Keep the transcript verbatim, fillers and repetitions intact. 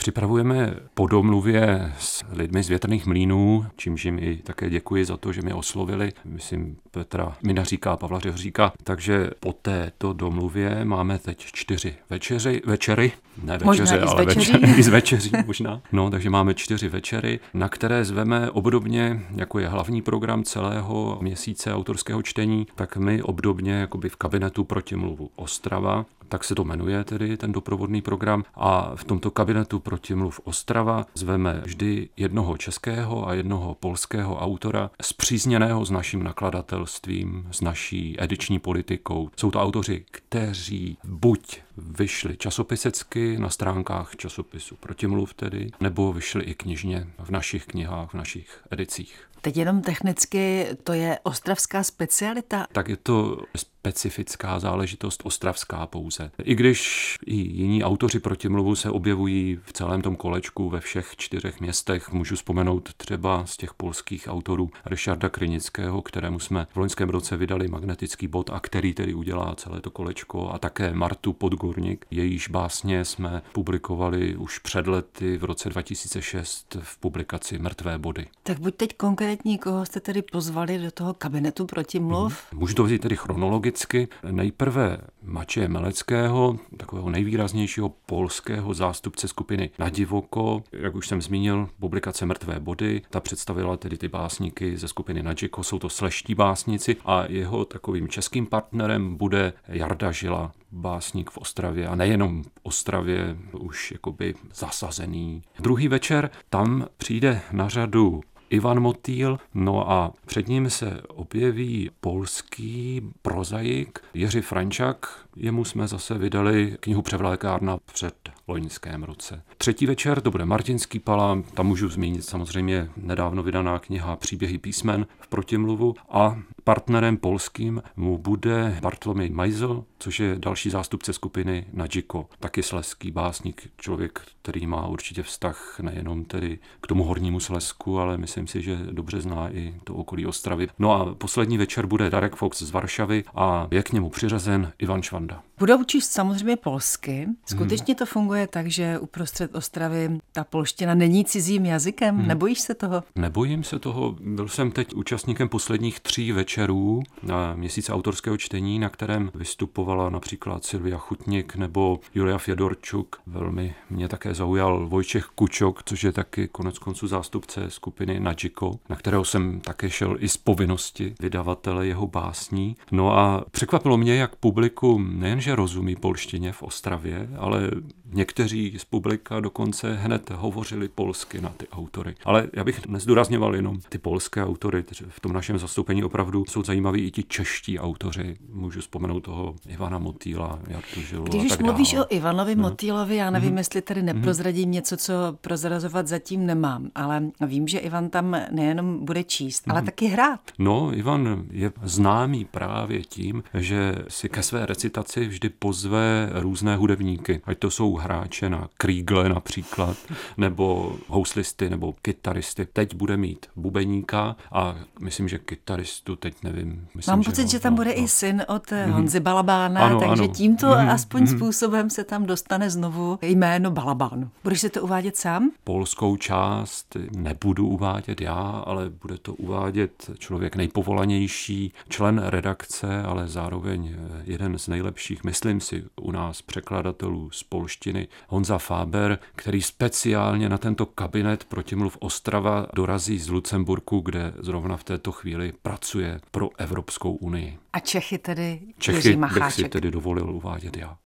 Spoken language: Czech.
Připravujeme po domluvě s lidmi z Větrných mlýnů, čímž jim i také děkuji za to, že mě oslovili, myslím Petra Minaříka a Pavla Řehoříka. Takže po této domluvě máme teď čtyři večeři, večery, ne večeře, ale večery, i z večeří možná. No, takže máme čtyři večery, na které zveme obdobně, jako je hlavní program celého měsíce autorského čtení, tak my obdobně jakoby v kabinetu Protimluvu Ostrava, tak se to jmenuje tedy ten doprovodný program, a v tomto kabinetu Protimluv Ostrava zveme vždy jednoho českého a jednoho polského autora spřízněného s naším nakladatelstvím, s naší ediční politikou. Jsou to autoři, kteří buď vyšli časopisecky na stránkách časopisu Protimluv tedy, nebo vyšli i knižně v našich knihách, v našich edicích. Teď jenom technicky, to je ostravská specialita? Tak je to specifická záležitost ostravská pouze. I když i jiní autoři Protimluvu se objevují v celém tom kolečku ve všech čtyřech městech, můžu vzpomenout třeba z těch polských autorů Ryszarda Krynického, kterému jsme v loňském roce vydali Magnetický bod a který tedy udělá celé to kolečko, a také Martu Podgorník, jejíž básně jsme publikovali už před lety v roce dva tisíce šest v publikaci Mrtvé body. Tak buď teď konkrétní, koho jste tedy pozvali do toho kabinetu Protimluv? Hmm. Můžu to vzít tedy chronologicky. Nejprve Macieje Meleckého, takového nejvýraznějšího polského zástupce skupiny Nadivoko. Jak už jsem zmínil, publikace Mrtvé body, ta představila tedy ty básníky ze skupiny Nadžiko, jsou to sleští básníci, a jeho takovým českým partnerem bude Jarda Žila, básník v Ostravě, a nejenom v Ostravě, už jakoby zasazený. Druhý večer tam přijde na řadu Ivan Motýl, no a před ním se objeví polský prozaik Jiří Frančak, jemu jsme zase vydali knihu Převlékárna před loňském roce. Třetí večer to bude Martinský Pala, tam můžu zmínit samozřejmě nedávno vydaná kniha Příběhy písmen v Protimluvu, a partnerem polským mu bude Bartloměj Majzl, což je další zástupce skupiny Nadžiko, taky slezský básník, člověk, který má určitě vztah nejenom tedy k tomu Hornímu Slezsku, ale myslím si, že dobře zná i to okolí Ostravy. No a poslední večer bude Darek Fox z Varšavy a je k němu přiřazen Ivan Švanda. Budou číst samozřejmě polsky. Skutečně hmm. to funguje tak, že uprostřed Ostravy ta polština není cizím jazykem? Hmm. Nebojíš se toho? Nebojím se toho. Byl jsem teď účastníkem posledních tří večerů na měsíc autorského čtení, na kterém vystupovala například Silvia Chutník nebo Julia Fjodorčuk. Velmi mě také zaujal Vojtěch Kučok, což je taky konec konců zástupce skupiny Nadžiko, na kterého jsem také šel i z povinnosti vydavatele jeho básní. No a překvapilo mě, jak publikum nejenže rozumí polštině v Ostravě, ale někteří z publika dokonce hned hovořili polsky na ty autory. Ale já bych nezdůrazňoval jenom ty polské autory, v tom našem zastoupení opravdu jsou zajímaví i ti čeští autoři. Můžu vzpomenout toho Ivana Motýla, Jardu Žilu. Když už mluvíš o Ivanovi no. Motýlovi, já nevím, mm-hmm. jestli tady neprozradím mm-hmm. něco, co prozrazovat zatím nemám, ale vím, že Ivan tam nejenom bude číst, mm-hmm. ale taky hrát. No, Ivan je známý právě tím, že si ke své recitaci vždy pozve různé hudebníky, ať to jsou hráče na krýgle například, nebo houslisty, nebo kytaristy. Teď bude mít bubeníka a myslím, že kytaristu teď nevím. Myslím, Mám pocit, že, že tam no, bude no. i syn od mm. Honzy Balabána, ano, takže ano. tímto mm. aspoň mm. způsobem se tam dostane znovu jméno Balabán. Budeš se to uvádět sám? Polskou část nebudu uvádět já, ale bude to uvádět člověk nejpovolanější, člen redakce, ale zároveň jeden z nejlepších, myslím si, u nás překladatelů z polštiny, Honza Faber, který speciálně na tento kabinet Protimluv Ostrava dorazí z Lucemburku, kde zrovna v této chvíli pracuje pro Evropskou unii. A Čechy tedy Čechy Jiří bych Macháček. si tedy dovolil uvádět já.